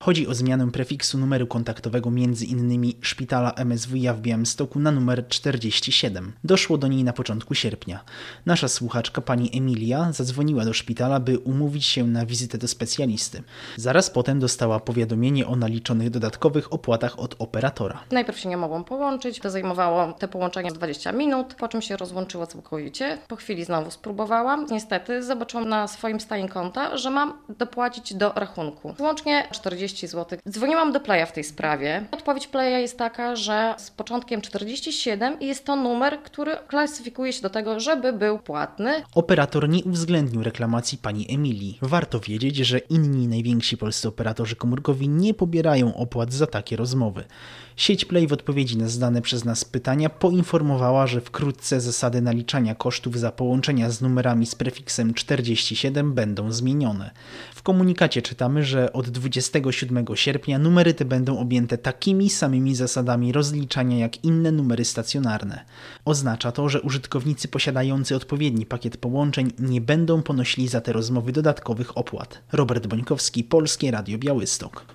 Chodzi o zmianę prefiksu numeru kontaktowego m.in. szpitala MSWiA w Białymstoku na numer 47. Doszło do niej na początku sierpnia. Nasza słuchaczka, pani Emilia, zadzwoniła do szpitala, by umówić się na wizytę do specjalisty. Zaraz potem dostała powiadomienie o naliczonych dodatkowych opłatach od operatora. Najpierw się nie mogłam połączyć, to zajmowało te połączenie 20 minut, po czym się rozłączyło całkowicie. Po chwili znowu spróbowałam. Niestety zobaczyłam na swoim stanie konta, że mam dopłacić do rachunku. Łącznie 40 zł. Dzwoniłam do Playa w tej sprawie. Odpowiedź Playa jest taka, że z początkiem 47 i jest to numer, który klasyfikuje się do tego, żeby był płatny. Operator nie uwzględnił reklamacji pani Emilii. Warto wiedzieć, że inni najwięksi polscy operatorzy komórkowi nie pobierają opłat za takie rozmowy. Sieć Play w odpowiedzi na zadane przez nas pytania poinformowała, że wkrótce zasady naliczania kosztów za połączenia z numerami z prefiksem 47 będą zmienione. W komunikacie czytamy, że od 27 sierpnia numery te będą objęte takimi samymi zasadami rozliczania jak inne numery stacjonarne. Oznacza to, że użytkownicy posiadający odpowiedni pakiet połączeń nie będą ponosili za te rozmowy dodatkowych opłat. Robert Bońkowski, Polskie Radio Białystok.